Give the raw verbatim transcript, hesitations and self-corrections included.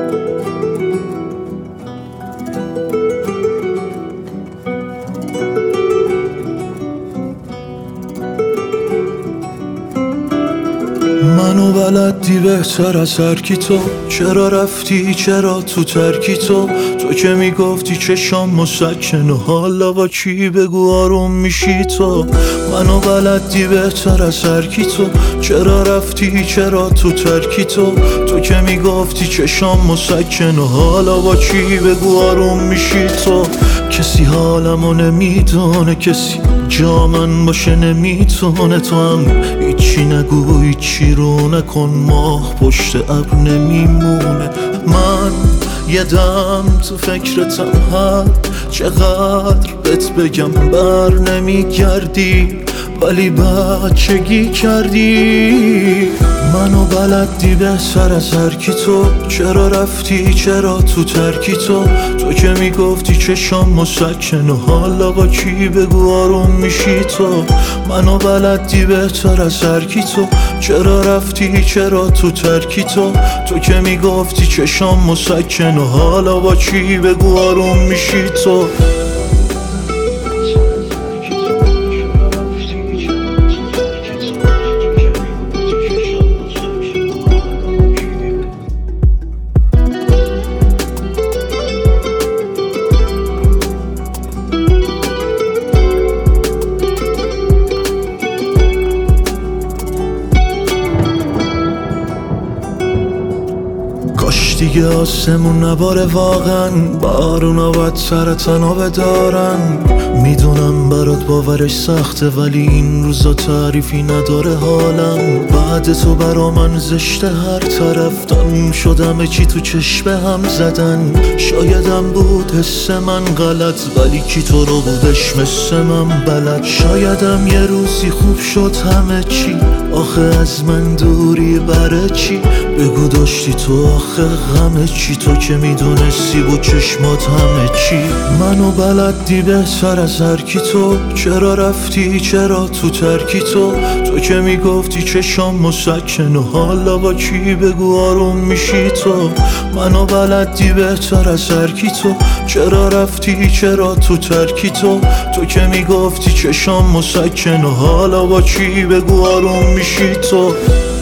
منو بلدی بهتر از هر کی تو، چرا رفتی چرا تو ترکی تو تو که میگفتی چشام مسکن و حالا با کی بگو آروم میشی تو. منو بلدی بهتر از هر کی تو، چرا رفتی چرا تو ترکی تو تو که میگفتی چشام مسکن و حالا با کی بگو آروم میشی تو. کسی حالمو نمیدونه، کسی جا من باشه نمیتونه، تو هم هیچی نگو هیچی رو نکن، ماه پشت ابر نمیمونه. من یه دم تو فکرتم هر چقدر بهت بگم بر نمیگردی، ولی بچگی کردی. منو بلدی بهتر از هر کی تو، چرا رفتی چرا تو ترکی تو تو که میگفتی چشام مسکن و حالا با کی بگو آروم میشی تو. منو بلدی بهتر از هر کی تو، چرا رفتی چرا تو ترکی تو تو که میگفتی چشام مسکن و حالا با کی بگو آروم میشی تو. کاش دیگه آسمون نباره واقعا، بارونا باید سر تنها بدارن. میدونم برات باورش سخته ولی این روزا تعریفی نداره حالم. بعد تو برا من زشته هر طرف، دم شدم چی تو چشم هم زدن. شایدم بود حس من غلط ولی کی تو رو بودش مثل من بلد. شایدم یه روزی خوب شد همه چی، آخه از من دوری برای چی بگو داشتی تو آخه غمه چی، تو که میدونستی بود چشمات همه چی. منو بلدی بهتر از هر کی تو، چرا رفتی چرا تو ترکی تو تو که میگفتی چشام مسکن و حالا با کی بگو آروم میشی تو. منو بلدی بهتر از هر کی تو، چرا رفتی چرا تو ترکی تو تو که میگفتی چشام مسکن و حالا با کی بگو آروم میشی تو.